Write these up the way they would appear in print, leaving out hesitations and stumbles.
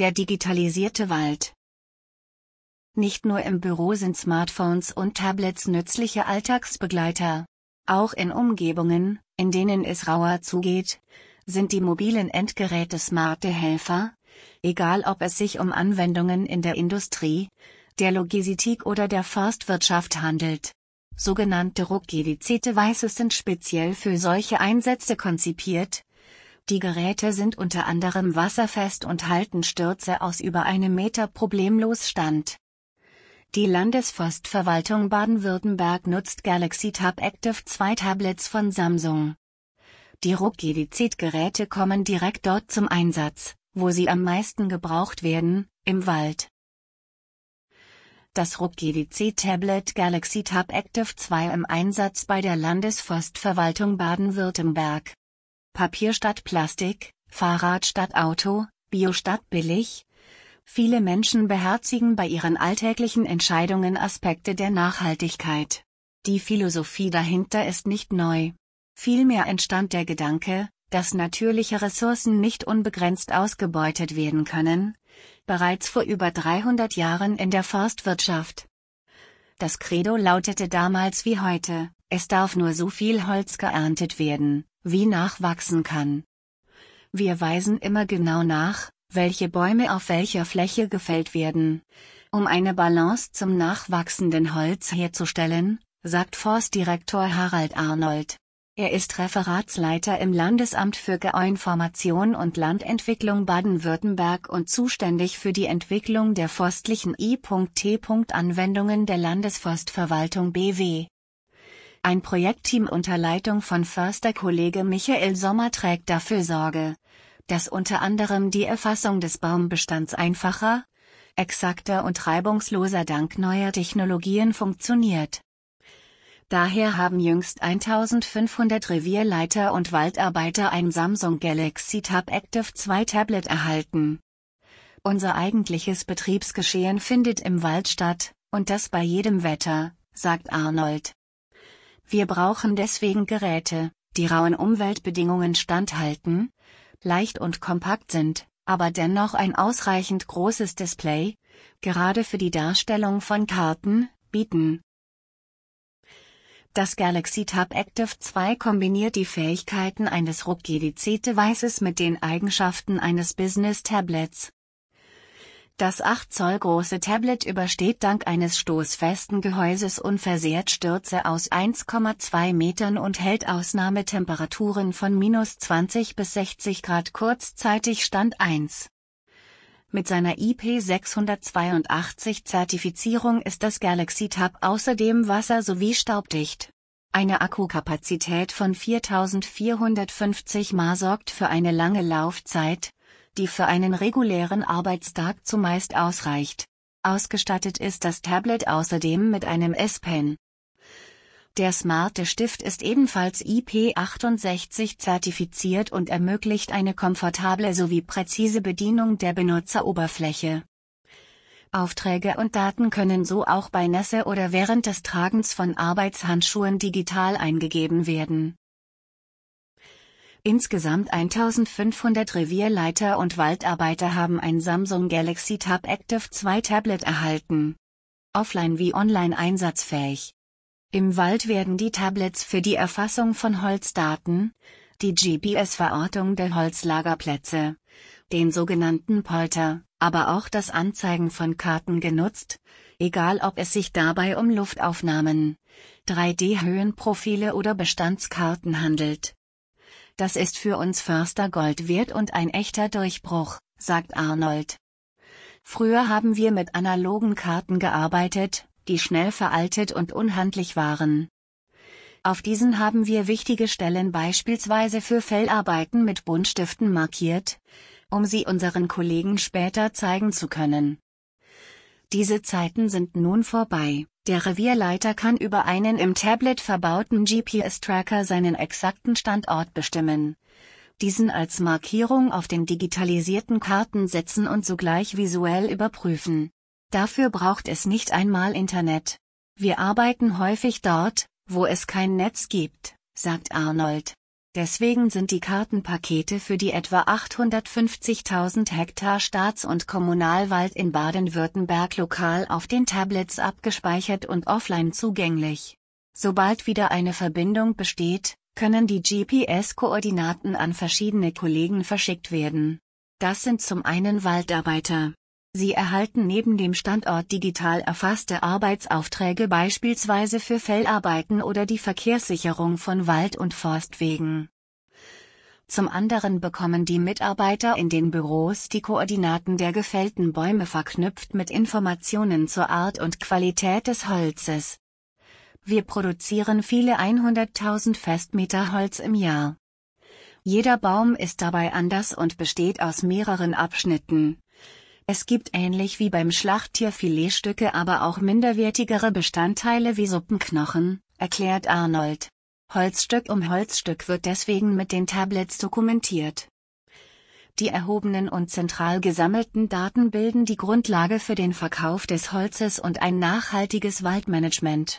Der digitalisierte Wald. Nicht nur im Büro sind Smartphones und Tablets nützliche Alltagsbegleiter. Auch in Umgebungen, in denen es rauer zugeht, sind die mobilen Endgeräte smarte Helfer, egal ob es sich um Anwendungen in der Industrie, der Logistik oder der Forstwirtschaft handelt. Sogenannte Ruggedized-Devices sind speziell für solche Einsätze konzipiert. Die Geräte sind unter anderem wasserfest und halten Stürze aus über einem Meter problemlos stand. Die Landesforstverwaltung Baden-Württemberg nutzt Galaxy Tab Active 2 Tablets von Samsung. Die Ruggedized-Geräte kommen direkt dort zum Einsatz, wo sie am meisten gebraucht werden, im Wald. Das Ruggedized-Tablet Galaxy Tab Active 2 im Einsatz bei der Landesforstverwaltung Baden-Württemberg. Papier statt Plastik, Fahrrad statt Auto, Bio statt billig. Viele Menschen beherzigen bei ihren alltäglichen Entscheidungen Aspekte der Nachhaltigkeit. Die Philosophie dahinter ist nicht neu. Vielmehr entstand der Gedanke, dass natürliche Ressourcen nicht unbegrenzt ausgebeutet werden können, bereits vor über 300 Jahren in der Forstwirtschaft. Das Credo lautete damals wie heute: Es darf nur so viel Holz geerntet werden, wie nachwachsen kann. Wir weisen immer genau nach, welche Bäume auf welcher Fläche gefällt werden, um eine Balance zum nachwachsenden Holz herzustellen, sagt Forstdirektor Harald Arnold. Er ist Referatsleiter im Landesamt für Geoinformation und Landentwicklung Baden-Württemberg und zuständig für die Entwicklung der forstlichen I.T-Anwendungen der Landesforstverwaltung BW. Ein Projektteam unter Leitung von Försterkollege Michael Sommer trägt dafür Sorge, dass unter anderem die Erfassung des Baumbestands einfacher, exakter und reibungsloser dank neuer Technologien funktioniert. Daher haben jüngst 1500 Revierleiter und Waldarbeiter ein Samsung Galaxy Tab Active 2 Tablet erhalten. Unser eigentliches Betriebsgeschehen findet im Wald statt, und das bei jedem Wetter, sagt Arnold. Wir brauchen deswegen Geräte, die rauen Umweltbedingungen standhalten, leicht und kompakt sind, aber dennoch ein ausreichend großes Display, gerade für die Darstellung von Karten, bieten. Das Galaxy Tab Active 2 kombiniert die Fähigkeiten eines Ruggedized-Devices mit den Eigenschaften eines Business-Tablets. Das 8 Zoll große Tablet übersteht dank eines stoßfesten Gehäuses unversehrt Stürze aus 1,2 Metern und hält Ausnahmetemperaturen von -20 bis 60 Grad kurzzeitig Stand 1. Mit seiner IP682-Zertifizierung ist das Galaxy Tab außerdem wasser- sowie staubdicht. Eine Akkukapazität von 4450 mAh sorgt für eine lange Laufzeit, die für einen regulären Arbeitstag zumeist ausreicht. Ausgestattet ist das Tablet außerdem mit einem S-Pen. Der smarte Stift ist ebenfalls IP68 zertifiziert und ermöglicht eine komfortable sowie präzise Bedienung der Benutzeroberfläche. Aufträge und Daten können so auch bei Nässe oder während des Tragens von Arbeitshandschuhen digital eingegeben werden. Insgesamt 1500 Revierleiter und Waldarbeiter haben ein Samsung Galaxy Tab Active 2 Tablet erhalten. Offline wie online einsatzfähig. Im Wald werden die Tablets für die Erfassung von Holzdaten, die GPS-Verortung der Holzlagerplätze, den sogenannten Polter, aber auch das Anzeigen von Karten genutzt, egal ob es sich dabei um Luftaufnahmen, 3D-Höhenprofile oder Bestandskarten handelt. Das ist für uns Förster Gold wert und ein echter Durchbruch, sagt Arnold. Früher haben wir mit analogen Karten gearbeitet, die schnell veraltet und unhandlich waren. Auf diesen haben wir wichtige Stellen beispielsweise für Fellarbeiten mit Buntstiften markiert, um sie unseren Kollegen später zeigen zu können. Diese Zeiten sind nun vorbei. Der Revierleiter kann über einen im Tablet verbauten GPS-Tracker seinen exakten Standort bestimmen, diesen als Markierung auf den digitalisierten Karten setzen und sogleich visuell überprüfen. Dafür braucht es nicht einmal Internet. Wir arbeiten häufig dort, wo es kein Netz gibt, sagt Arnold. Deswegen sind die Kartenpakete für die etwa 850.000 Hektar Staats- und Kommunalwald in Baden-Württemberg lokal auf den Tablets abgespeichert und offline zugänglich. Sobald wieder eine Verbindung besteht, können die GPS-Koordinaten an verschiedene Kollegen verschickt werden. Das sind zum einen Waldarbeiter. Sie erhalten neben dem Standort digital erfasste Arbeitsaufträge beispielsweise für Fellarbeiten oder die Verkehrssicherung von Wald- und Forstwegen. Zum anderen bekommen die Mitarbeiter in den Büros die Koordinaten der gefällten Bäume verknüpft mit Informationen zur Art und Qualität des Holzes. Wir produzieren viele 100.000 Festmeter Holz im Jahr. Jeder Baum ist dabei anders und besteht aus mehreren Abschnitten. Es gibt ähnlich wie beim Schlachttier Filetstücke, aber auch minderwertigere Bestandteile wie Suppenknochen, erklärt Arnold. Holzstück um Holzstück wird deswegen mit den Tablets dokumentiert. Die erhobenen und zentral gesammelten Daten bilden die Grundlage für den Verkauf des Holzes und ein nachhaltiges Waldmanagement.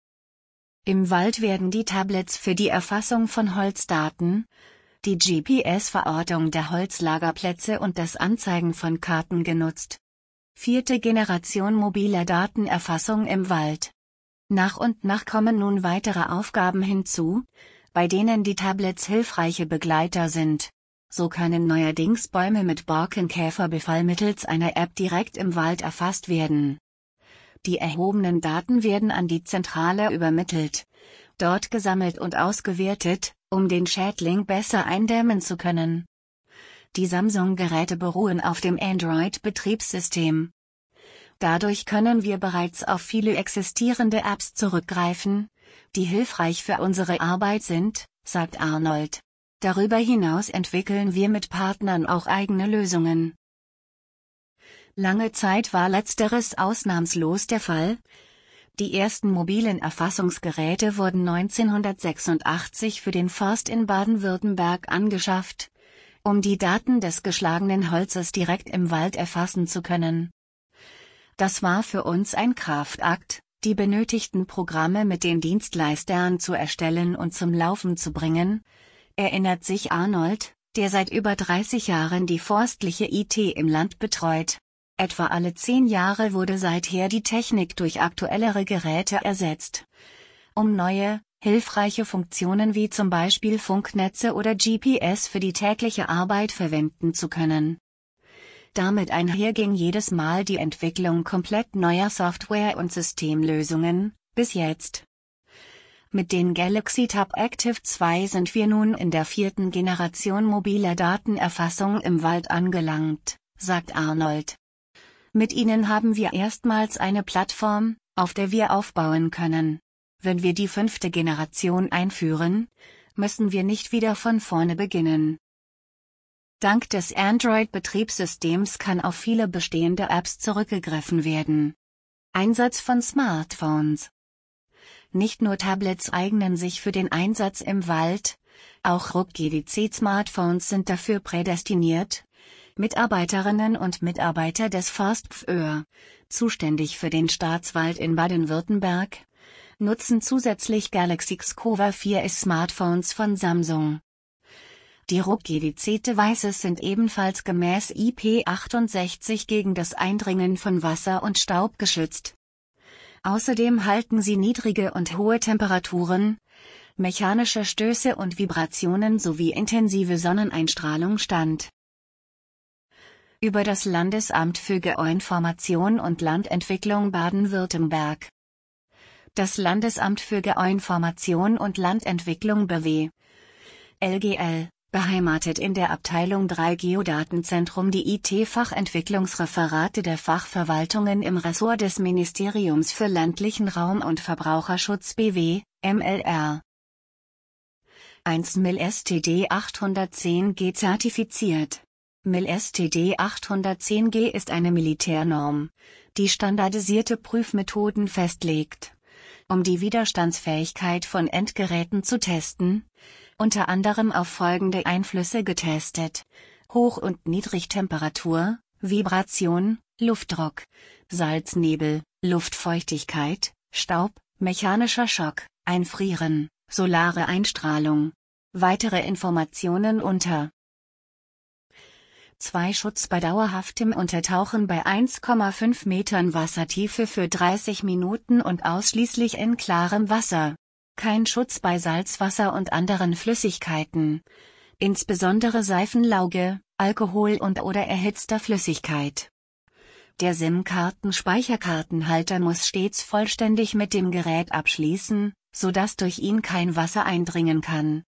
Im Wald werden die Tablets für die Erfassung von Holzdaten, die GPS-Verortung der Holzlagerplätze und das Anzeigen von Karten genutzt. 4. Generation mobiler Datenerfassung im Wald. Nach und nach kommen nun weitere Aufgaben hinzu, bei denen die Tablets hilfreiche Begleiter sind. So können neuerdings Bäume mit Borkenkäferbefall mittels einer App direkt im Wald erfasst werden. Die erhobenen Daten werden an die Zentrale übermittelt, dort gesammelt und ausgewertet, um den Schädling besser eindämmen zu können. Die Samsung-Geräte beruhen auf dem Android-Betriebssystem. Dadurch können wir bereits auf viele existierende Apps zurückgreifen, die hilfreich für unsere Arbeit sind, sagt Arnold. Darüber hinaus entwickeln wir mit Partnern auch eigene Lösungen. Lange Zeit war letzteres ausnahmslos der Fall. Die ersten mobilen Erfassungsgeräte wurden 1986 für den Forst in Baden-Württemberg angeschafft, um die Daten des geschlagenen Holzes direkt im Wald erfassen zu können. Das war für uns ein Kraftakt, die benötigten Programme mit den Dienstleistern zu erstellen und zum Laufen zu bringen, erinnert sich Arnold, der seit über 30 Jahren die forstliche IT im Land betreut. Etwa alle 10 Jahre wurde seither die Technik durch aktuellere Geräte ersetzt. Um neue, hilfreiche Funktionen wie zum Beispiel Funknetze oder GPS für die tägliche Arbeit verwenden zu können. Damit einher ging jedes Mal die Entwicklung komplett neuer Software- und Systemlösungen, bis jetzt. Mit den Galaxy Tab Active 2 sind wir nun in der 4. Generation mobiler Datenerfassung im Wald angelangt, sagt Arnold. Mit ihnen haben wir erstmals eine Plattform, auf der wir aufbauen können. Wenn wir die 5. Generation einführen, müssen wir nicht wieder von vorne beginnen. Dank des Android-Betriebssystems kann auf viele bestehende Apps zurückgegriffen werden. Einsatz von Smartphones. Nicht nur Tablets eignen sich für den Einsatz im Wald, auch RUCK-GDC-Smartphones sind dafür prädestiniert. Mitarbeiterinnen und Mitarbeiter des ForstPFÖR, zuständig für den Staatswald in Baden-Württemberg, nutzen zusätzlich Galaxy Xcover 4S Smartphones von Samsung. Die RUCK-GDC-Devices sind ebenfalls gemäß IP68 gegen das Eindringen von Wasser und Staub geschützt. Außerdem halten sie niedrige und hohe Temperaturen, mechanische Stöße und Vibrationen sowie intensive Sonneneinstrahlung stand. Über das Landesamt für Geoinformation und Landentwicklung Baden-Württemberg. Das Landesamt für Geoinformation und Landentwicklung BW LGL beheimatet in der Abteilung 3 Geodatenzentrum die IT-Fachentwicklungsreferate der Fachverwaltungen im Ressort des Ministeriums für ländlichen Raum und Verbraucherschutz BW, MLR. 1 MIL STD 810G zertifiziert. MIL STD 810G ist eine Militärnorm, die standardisierte Prüfmethoden festlegt, um die Widerstandsfähigkeit von Endgeräten zu testen, unter anderem auf folgende Einflüsse getestet: Hoch- und Niedrigtemperatur, Vibration, Luftdruck, Salznebel, Luftfeuchtigkeit, Staub, mechanischer Schock, Einfrieren, solare Einstrahlung. Weitere Informationen unter 2 Schutz bei dauerhaftem Untertauchen bei 1,5 Metern Wassertiefe für 30 Minuten und ausschließlich in klarem Wasser. Kein Schutz bei Salzwasser und anderen Flüssigkeiten, insbesondere Seifenlauge, Alkohol und/oder erhitzter Flüssigkeit. Der SIM-Karten-Speicherkartenhalter muss stets vollständig mit dem Gerät abschließen, sodass durch ihn kein Wasser eindringen kann.